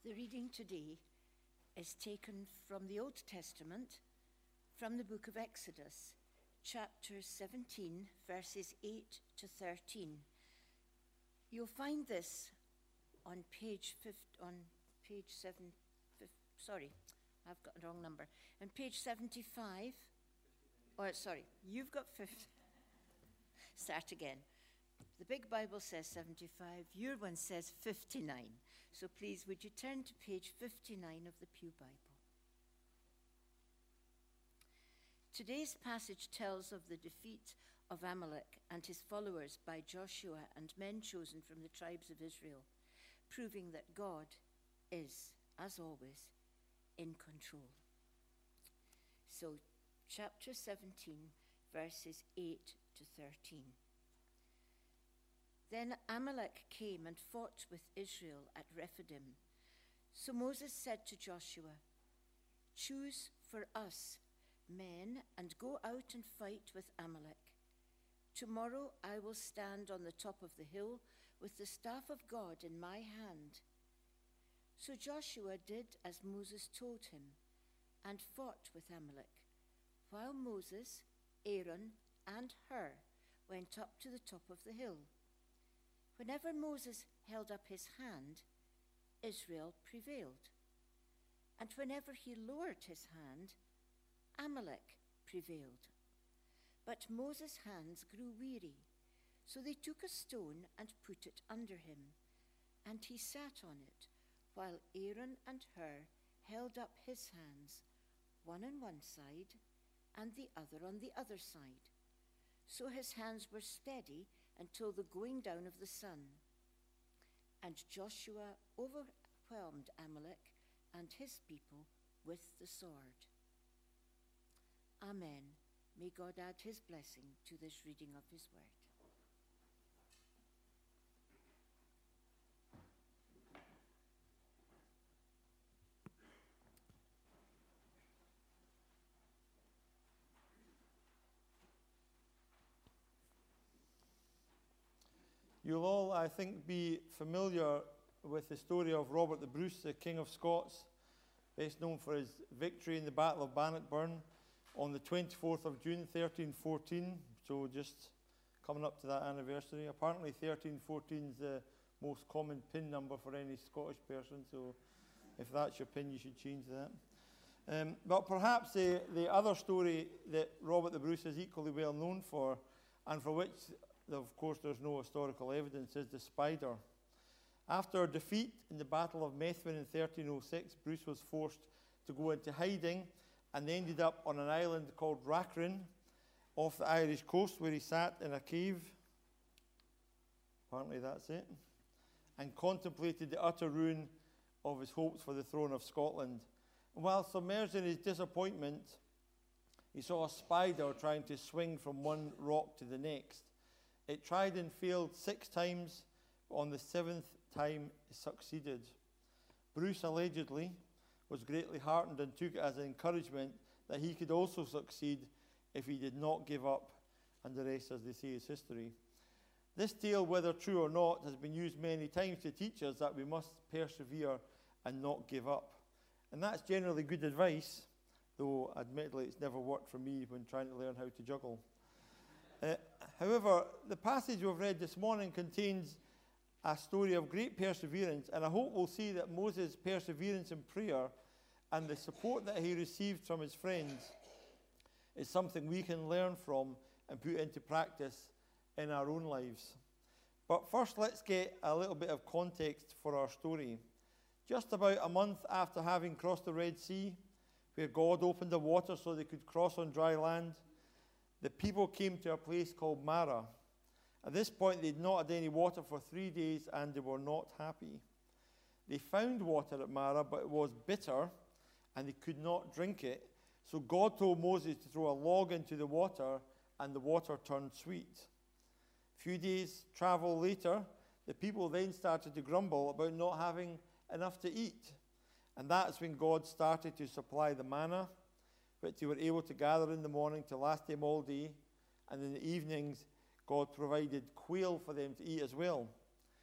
The reading today is taken from the Old Testament, from the book of Exodus, chapter 17, verses 8 to 13. You'll find this on page 7, sorry, I've got the wrong number. On page 75, you've got 50. Start again. The big Bible says 75, your one says 59. So please, would you turn to page 59 of the Pew Bible? Today's passage tells of the defeat of Amalek and his followers by Joshua and men chosen from the tribes of Israel, proving that God is, as always, in control. So, chapter 17, verses 8 to 13. Then Amalek came and fought with Israel at Rephidim. So Moses said to Joshua, "Choose for us men and go out and fight with Amalek. Tomorrow I will stand on the top of the hill with the staff of God in my hand." So Joshua did as Moses told him and fought with Amalek, while Moses, Aaron, and Hur went up to the top of the hill. Whenever Moses held up his hand, Israel prevailed. And whenever he lowered his hand, Amalek prevailed. But Moses' hands grew weary, so they took a stone and put it under him, and he sat on it, while Aaron and Hur held up his hands, one on one side and the other on the other side. So his hands were steady until the going down of the sun. And Joshua overwhelmed Amalek and his people with the sword. Amen. May God add his blessing to this reading of his word. You'll all, I think, be familiar with the story of Robert the Bruce, the King of Scots, best known for his victory in the Battle of Bannockburn on the 24th of June, 1314. So just coming up to that anniversary. Apparently 1314 is the most common PIN number for any Scottish person, so if that's your PIN, you should change that. But perhaps the other story that Robert the Bruce is equally well known for, and for which of course there's no historical evidence, is the Spider. After a defeat in the Battle of Methven in 1306, Bruce was forced to go into hiding and ended up on an island called Rachrin off the Irish coast, where he sat in a cave, apparently that's it, and contemplated the utter ruin of his hopes for the throne of Scotland. And while submerged in his disappointment, he saw a spider trying to swing from one rock to the next. It tried and failed 6 times, but on the 7th time it succeeded. Bruce allegedly was greatly heartened and took it as an encouragement that he could also succeed if he did not give up, and the rest, as they say, is history. This tale, whether true or not, has been used many times to teach us that we must persevere and not give up. And that's generally good advice, though admittedly it's never worked for me when trying to learn how to juggle. However, the passage we've read this morning contains a story of great perseverance, and I hope we'll see that Moses' perseverance in prayer and the support that he received from his friends is something we can learn from and put into practice in our own lives. But first, let's get a little bit of context for our story. Just about a month after having crossed the Red Sea, where God opened the water so they could cross on dry land, the people came to a place called Marah. At this point, they'd not had any water for 3 days, and they were not happy. They found water at Marah, but it was bitter, and they could not drink it. So God told Moses to throw a log into the water, and the water turned sweet. A few days' travel later, the people then started to grumble about not having enough to eat. And that's when God started to supply the manna, which they were able to gather in the morning to last them all day, and in the evenings God provided quail for them to eat as well.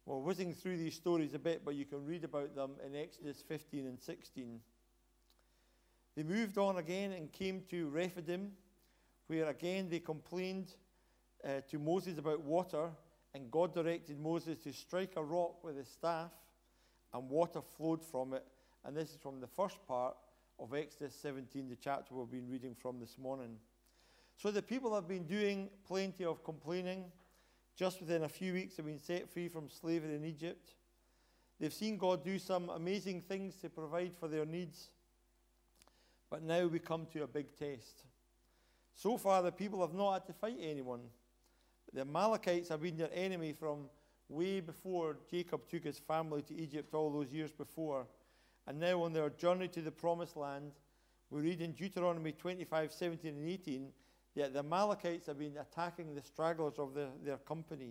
We're whizzing through these stories a bit, but you can read about them in Exodus 15 and 16. They moved on again and came to Rephidim, where again they complained to Moses about water, and God directed Moses to strike a rock with his staff, and water flowed from it. And this is from the first part of Exodus 17, the chapter we've been reading from this morning. So the people have been doing plenty of complaining. Just within a few weeks, they've been set free from slavery in Egypt. They've seen God do some amazing things to provide for their needs. But now we come to a big test. So far, the people have not had to fight anyone. The Amalekites have been their enemy from way before Jacob took his family to Egypt all those years before. And now on their journey to the Promised Land, we read in Deuteronomy 25, 17 and 18, that the Amalekites have been attacking the stragglers of their company.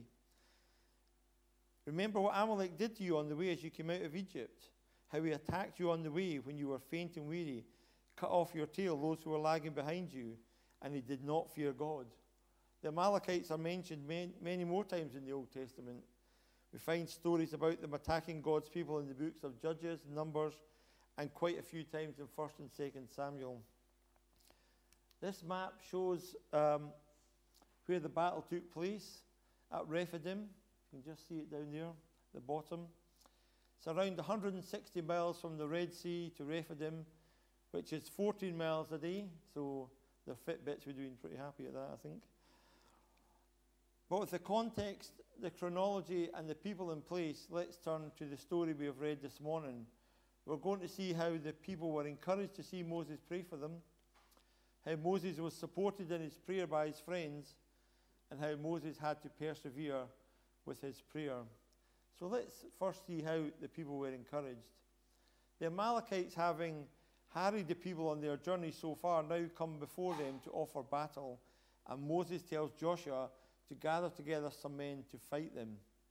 Remember what Amalek did to you on the way as you came out of Egypt, how he attacked you on the way when you were faint and weary, cut off your tail those who were lagging behind you, and he did not fear God. The Amalekites are mentioned many more times in the Old Testament. We find stories about them attacking God's people in the books of Judges, Numbers, and quite a few times in 1 and 2 Samuel. This map shows where the battle took place at Rephidim. You can just see it down there, the bottom. It's around 160 miles from the Red Sea to Rephidim, which is 14 miles a day. So the Fitbits were doing pretty happy at that, I think. But with the context, the chronology, and the people in place, let's turn to the story we have read this morning. We're going to see how the people were encouraged to see Moses pray for them, how Moses was supported in his prayer by his friends, and how Moses had to persevere with his prayer. So let's first see how the people were encouraged. The Amalekites, having harried the people on their journey so far, now come before them to offer battle, and Moses tells Joshua to gather together some men to fight them.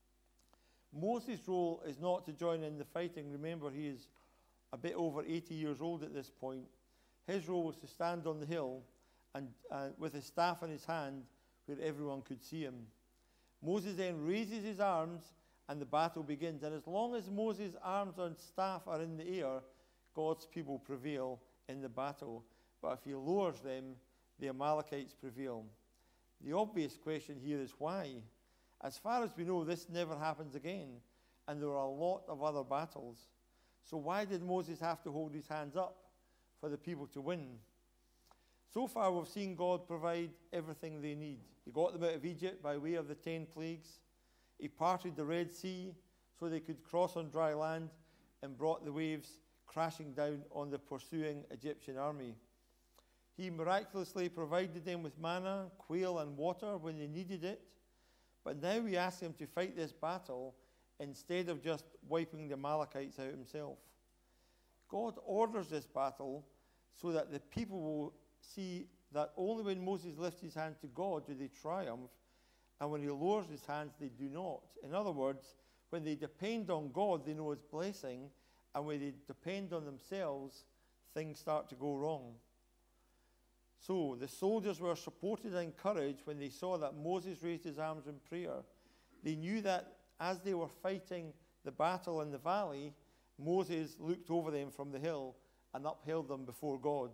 Moses' role is not to join in the fighting. Remember, he is a bit over 80 years old at this point. His role was to stand on the hill and with his staff in his hand where everyone could see him. Moses then raises his arms and the battle begins. And as long as Moses' arms and staff are in the air, God's people prevail in the battle. But if he lowers them, the Amalekites prevail. The obvious question here is why? As far as we know, this never happens again, and there are a lot of other battles. So why did Moses have to hold his hands up for the people to win? So far, we've seen God provide everything they need. He got them out of Egypt by way of the 10 plagues. He parted the Red Sea so they could cross on dry land and brought the waves crashing down on the pursuing Egyptian army. He miraculously provided them with manna, quail, and water when they needed it. But now he asks them to fight this battle instead of just wiping the Amalekites out himself. God orders this battle so that the people will see that only when Moses lifts his hand to God do they triumph, and when he lowers his hands, they do not. In other words, when they depend on God, they know his blessing, and when they depend on themselves, things start to go wrong. So the soldiers were supported and encouraged when they saw that Moses raised his arms in prayer. They knew that as they were fighting the battle in the valley, Moses looked over them from the hill and upheld them before God.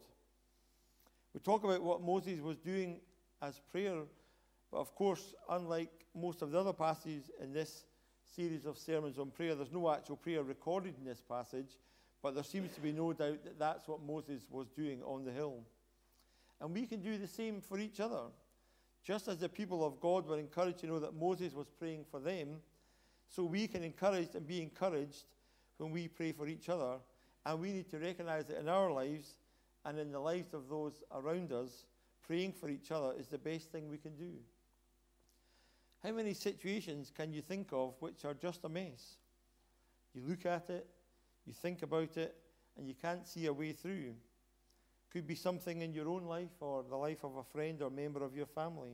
We talk about what Moses was doing as prayer, but of course, unlike most of the other passages in this series of sermons on prayer, there's no actual prayer recorded in this passage, but there seems to be no doubt that that's what Moses was doing on the hill. And we can do the same for each other. Just as the people of God were encouraged to know that Moses was praying for them, so we can encourage and be encouraged when we pray for each other. And we need to recognize that in our lives and in the lives of those around us, praying for each other is the best thing we can do. How many situations can you think of which are just a mess? You look at it, you think about it, and you can't see a way through. Could be something in your own life or the life of a friend or member of your family.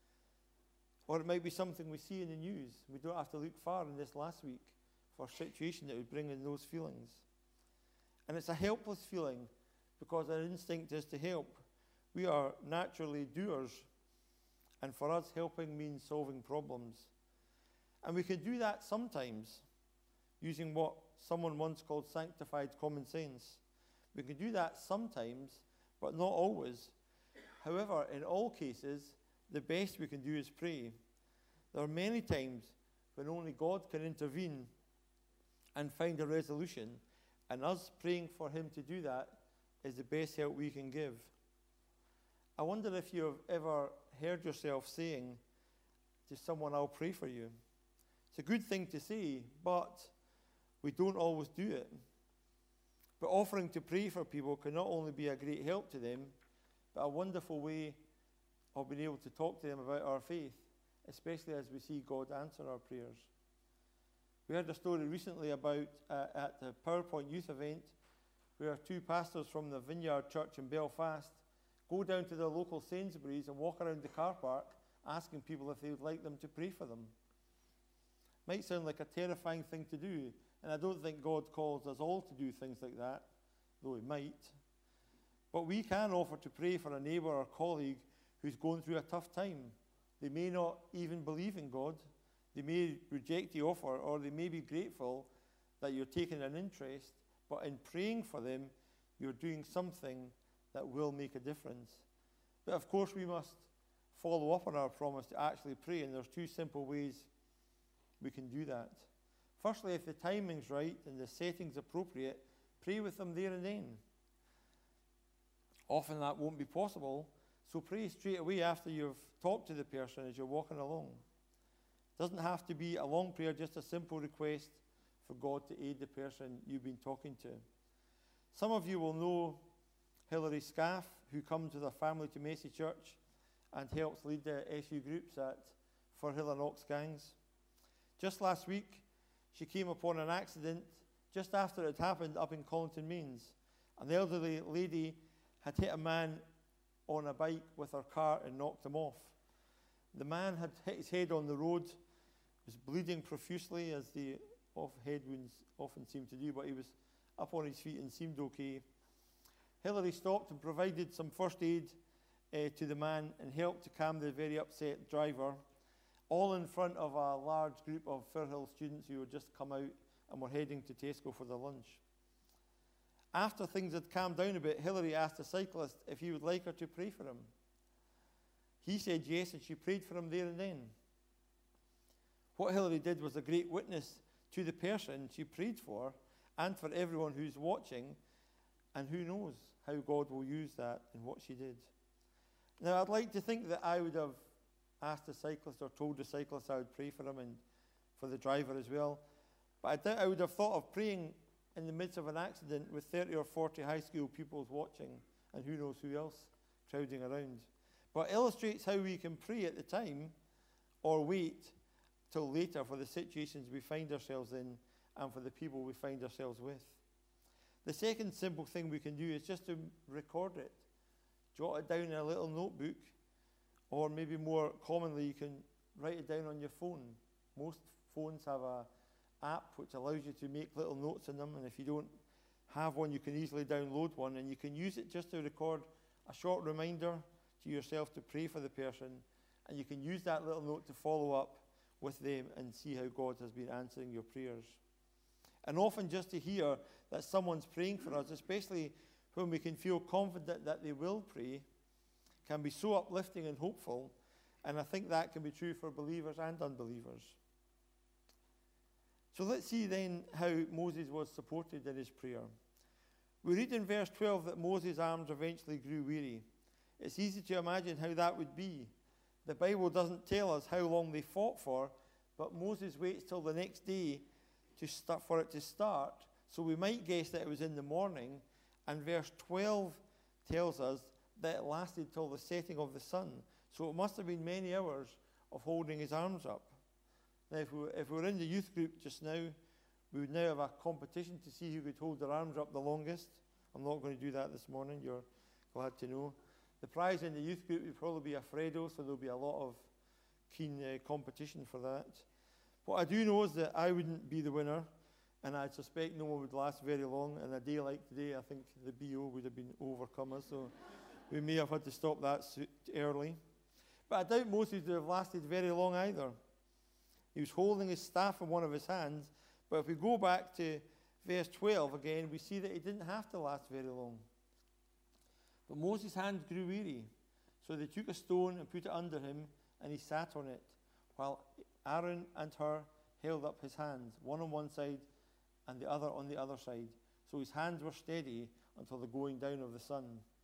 Or it might be something we see in the news. We don't have to look far in this last week for a situation that would bring in those feelings. And it's a helpless feeling because our instinct is to help. We are naturally doers. And for us, helping means solving problems. And we can do that sometimes using what someone once called sanctified common sense. We can do that sometimes, but not always. However, in all cases, the best we can do is pray. There are many times when only God can intervene and find a resolution, and us praying for him to do that is the best help we can give. I wonder if you have ever heard yourself saying to someone, "I'll pray for you." It's a good thing to say, but we don't always do it. But offering to pray for people can not only be a great help to them, but a wonderful way of being able to talk to them about our faith, especially as we see God answer our prayers. We heard a story recently about at the PowerPoint youth event where two pastors from the Vineyard Church in Belfast go down to their local Sainsbury's and walk around the car park asking people if they would like them to pray for them. Might sound like a terrifying thing to do, and I don't think God calls us all to do things like that, though he might. But we can offer to pray for a neighbour or colleague who's going through a tough time. They may not even believe in God. They may reject the offer, or they may be grateful that you're taking an interest, but in praying for them, you're doing something that will make a difference. But of course, we must follow up on our promise to actually pray, and there's two simple ways we can do that. Firstly, if the timing's right and the setting's appropriate, pray with them there and then. Often that won't be possible, so pray straight away after you've talked to the person as you're walking along. It doesn't have to be a long prayer, just a simple request for God to aid the person you've been talking to. Some of you will know Hilary Scaff, who comes with her family to Macy Church and helps lead the SU groups at Firhill and Ox Gangs. Just last week, she came upon an accident just after it had happened up in Collington Mains. An elderly lady had hit a man on a bike with her car and knocked him off. The man had hit his head on the road, was bleeding profusely, as the head wounds often seem to do, but he was up on his feet and seemed okay. Hilary stopped and provided some first aid to the man and helped to calm the very upset driver, all in front of a large group of Firhill students who had just come out and were heading to Tesco for their lunch. After things had calmed down a bit, Hilary asked the cyclist if he would like her to pray for him. He said yes, and she prayed for him there and then. What Hilary did was a great witness to the person she prayed for and for everyone who's watching, and who knows how God will use that in what she did. Now, I'd like to think that I would have asked the cyclist or told the cyclist I would pray for him and for the driver as well. But I doubt I would have thought of praying in the midst of an accident with 30 or 40 high school pupils watching, and who knows who else crowding around. But it illustrates how we can pray at the time or wait till later for the situations we find ourselves in and for the people we find ourselves with. The second simple thing we can do is just to record it. Jot it down in a little notebook, or maybe more commonly, you can write it down on your phone. Most phones have an app which allows you to make little notes in them, and if you don't have one, you can easily download one, and you can use it just to record a short reminder to yourself to pray for the person, and you can use that little note to follow up with them and see how God has been answering your prayers. And often just to hear that someone's praying for us, especially when we can feel confident that they will pray, can be so uplifting and hopeful, and I think that can be true for believers and unbelievers. So let's see then how Moses was supported in his prayer. We read in verse 12 that Moses' arms eventually grew weary. It's easy to imagine how that would be. The Bible doesn't tell us how long they fought for, but Moses waits till the next day for it to start, so we might guess that it was in the morning, and verse 12 tells us that it lasted till the setting of the sun. So it must have been many hours of holding his arms up. Now, if we were in the youth group just now, we would now have a competition to see who could hold their arms up the longest. I'm not going to do that this morning, you're glad to know. The prize in the youth group would probably be a Fredo, so there'll be a lot of keen competition for that. What I do know is that I wouldn't be the winner, and I suspect no one would last very long. And a day like today, I think the BO would have been overcome us, so we may have had to stop that early. But I doubt Moses would have lasted very long either. He was holding his staff in one of his hands. But if we go back to verse 12 again, we see that it didn't have to last very long. But Moses' hands grew weary, so they took a stone and put it under him, and he sat on it, while Aaron and Hur held up his hands, one on one side and the other on the other side. So his hands were steady until the going down of the sun.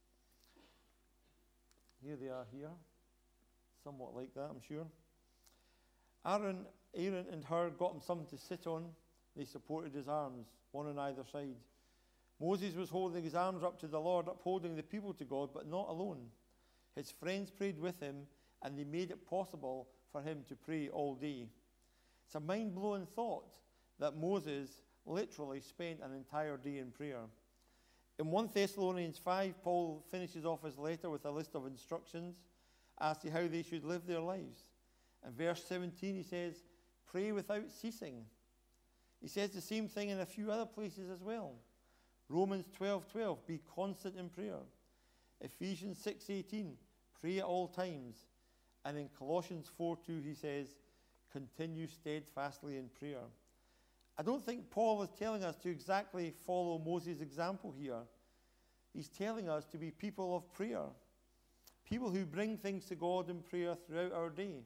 Here they are here, somewhat like that, I'm sure. Aaron and Hur got him something to sit on. They supported his arms, one on either side. Moses was holding his arms up to the Lord, upholding the people to God, but not alone. His friends prayed with him, and they made it possible for him to pray all day. It's a mind-blowing thought that Moses literally spent an entire day in prayer. In 1 Thessalonians 5, Paul finishes off his letter with a list of instructions as to how they should live their lives. In verse 17 he says, pray without ceasing. He says the same thing in a few other places as well. Romans 12:12, be constant in prayer. Ephesians 6:18, pray at all times. And in Colossians 4:2 he says, continue steadfastly in prayer. I don't think Paul is telling us to exactly follow Moses' example here. He's telling us to be people of prayer, people who bring things to God in prayer throughout our day.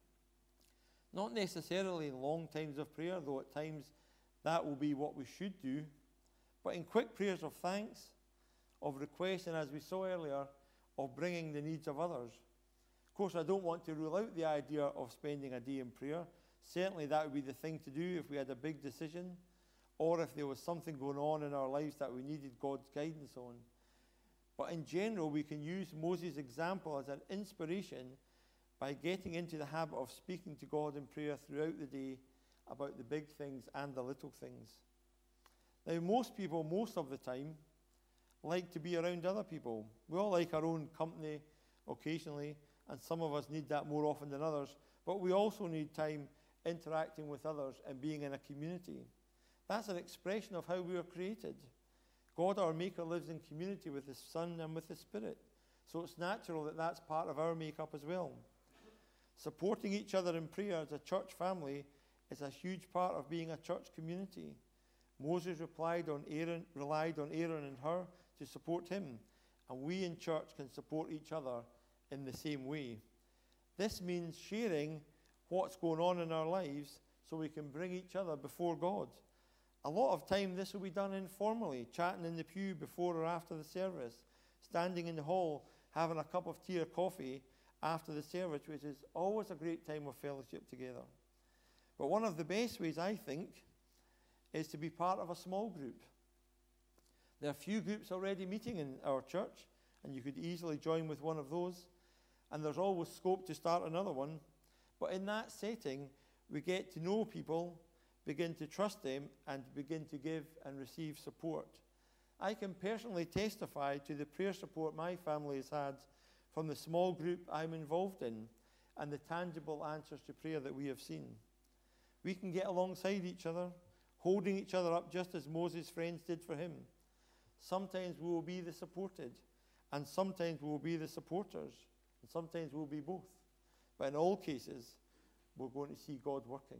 Not necessarily long times of prayer, though at times that will be what we should do, but in quick prayers of thanks, of request, and as we saw earlier, of bringing the needs of others. Of course, I don't want to rule out the idea of spending a day in prayer. Certainly that would be the thing to do if we had a big decision, or if there was something going on in our lives that we needed God's guidance on. But in general, we can use Moses' example as an inspiration by getting into the habit of speaking to God in prayer throughout the day about the big things and the little things. Now, most people, most of the time, like to be around other people. We all like our own company occasionally, and some of us need that more often than others, but we also need time interacting with others and being in a community. That's an expression of how we were created. God, our Maker, lives in community with His Son and with His Spirit. So it's natural that that's part of our makeup as well. Supporting each other in prayer as a church family is a huge part of being a church community. Moses relied on Aaron and Hur to support him, and we in church can support each other in the same way. This means sharing what's going on in our lives so we can bring each other before God. A lot of time this will be done informally, chatting in the pew before or after the service, standing in the hall, having a cup of tea or coffee after the service, which is always a great time of fellowship together. But one of the best ways, I think, is to be part of a small group. There are a few groups already meeting in our church, and you could easily join with one of those. And there's always scope to start another one. But in that setting, we get to know people, begin to trust them, and begin to give and receive support. I can personally testify to the prayer support my family has had from the small group I'm involved in and the tangible answers to prayer that we have seen. We can get alongside each other, holding each other up just as Moses' friends did for him. Sometimes we will be the supported, and sometimes we will be the supporters, and sometimes we'll be both. But in all cases, we're going to see God working.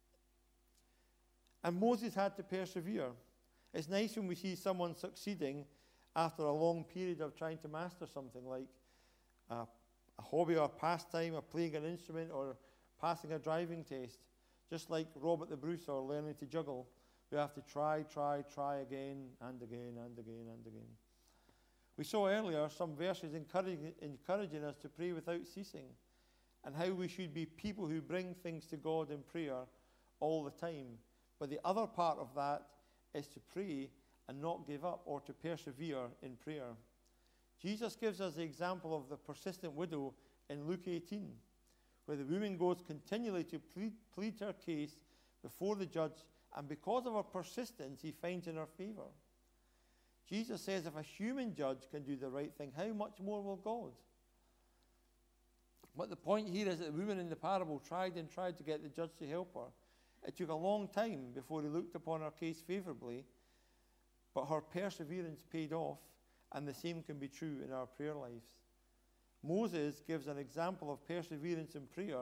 And Moses had to persevere. It's nice when we see someone succeeding after a long period of trying to master something like a hobby or a pastime, or playing an instrument, or passing a driving test. Just like Robert the Bruiser learning to juggle, we have to try again and again and again and again. We saw earlier some verses encouraging us to pray without ceasing, and how we should be people who bring things to God in prayer all the time. But the other part of that is to pray and not give up, or to persevere in prayer. Jesus gives us the example of the persistent widow in Luke 18, where the woman goes continually to plead her case before the judge, and because of her persistence, he finds in her favor. Jesus says if a human judge can do the right thing, how much more will God? But the point here is that the woman in the parable tried to get the judge to help her. It took a long time before he looked upon her case favorably, but her perseverance paid off, and the same can be true in our prayer lives. Moses gives an example of perseverance in prayer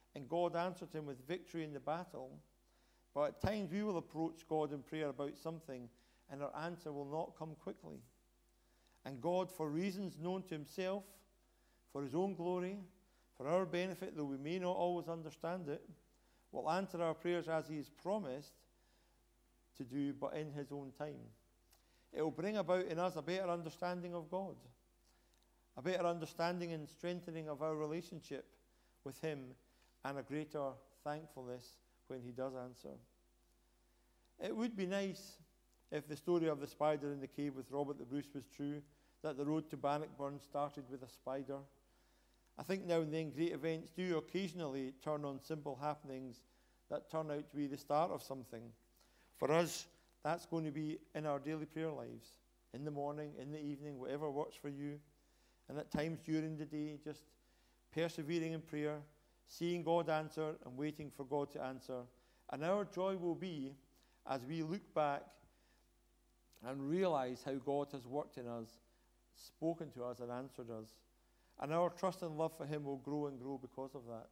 and God answered him with victory in the battle. But at times we will approach God in prayer about something, and our answer will not come quickly. And God, for reasons known to himself, for his own glory, for our benefit, though we may not always understand it, will answer our prayers as he has promised to do, but in his own time. It will bring about in us a better understanding of God, a better understanding and strengthening of our relationship with him, and a greater thankfulness when he does answer. It would be nice if the story of the spider in the cave with Robert the Bruce was true, that the road to Bannockburn started with a spider. I think now and then great events do occasionally turn on simple happenings that turn out to be the start of something. For us, that's going to be in our daily prayer lives, in the morning, in the evening, whatever works for you. And at times during the day, just persevering in prayer, seeing God answer and waiting for God to answer. And our joy will be as we look back and realize how God has worked in us, spoken to us and answered us. And our trust and love for him will grow and grow because of that.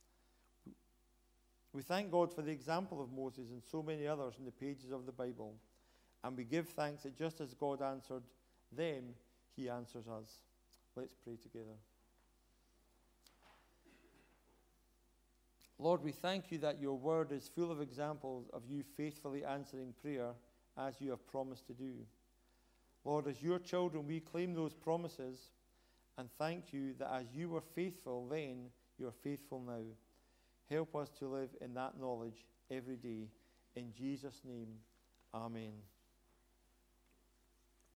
We thank God for the example of Moses and so many others in the pages of the Bible. And we give thanks that just as God answered them, he answers us. Let's pray together. Lord, we thank you that your word is full of examples of you faithfully answering prayer as you have promised to do. Lord, as your children, we claim those promises and thank you that as you were faithful then, you are faithful now. Help us to live in that knowledge every day. In Jesus' name, amen.